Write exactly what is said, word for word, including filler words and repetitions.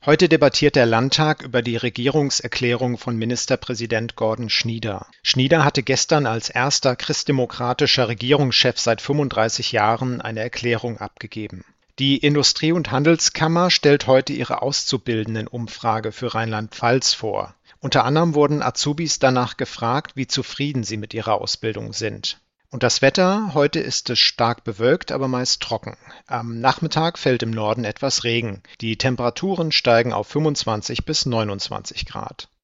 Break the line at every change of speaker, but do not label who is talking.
Heute debattiert der Landtag über die Regierungserklärung von Ministerpräsident Gordon Schnieder. Schnieder hatte gestern als erster christdemokratischer Regierungschef seit fünfunddreißig Jahren eine Erklärung abgegeben. Die Industrie- und Handelskammer stellt heute ihre Auszubildendenumfrage für Rheinland-Pfalz vor. Unter anderem wurden Azubis danach gefragt, wie zufrieden sie mit ihrer Ausbildung sind. Und das Wetter: Heute ist es stark bewölkt, aber meist trocken. Am Nachmittag fällt im Norden etwas Regen. Die Temperaturen steigen auf fünfundzwanzig bis neunundzwanzig Grad.